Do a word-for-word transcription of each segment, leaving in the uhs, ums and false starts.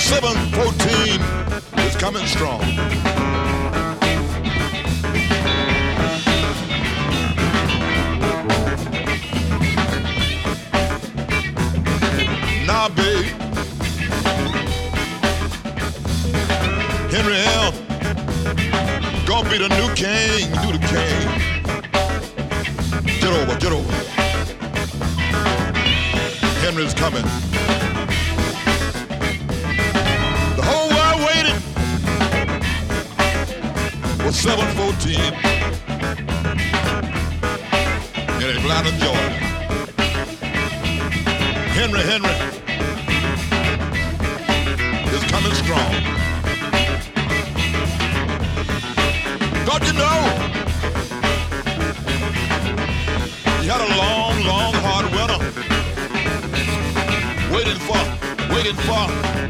seven fourteen is coming strong. Now, babe, Henry L. gonna be the new king, do the king. Get over, get over. Henry's coming. The whole world waited for seven fourteen in Atlanta, Georgia. Henry, Henry is coming strong. Don't you know? He had a long, long, hard winter. Waiting for, waiting for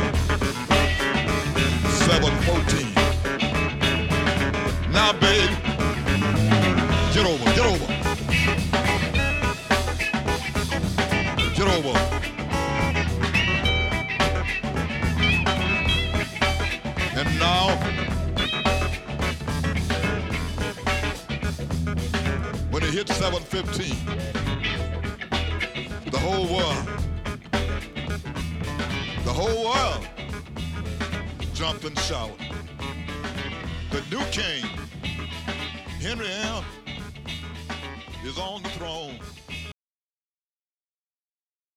seven fourteen. Now, babe, get over, get over. Get over. And now, when it hit seven fifteen, the whole world, the whole world jumped and shouted. The new king, Henry L., is on the throne.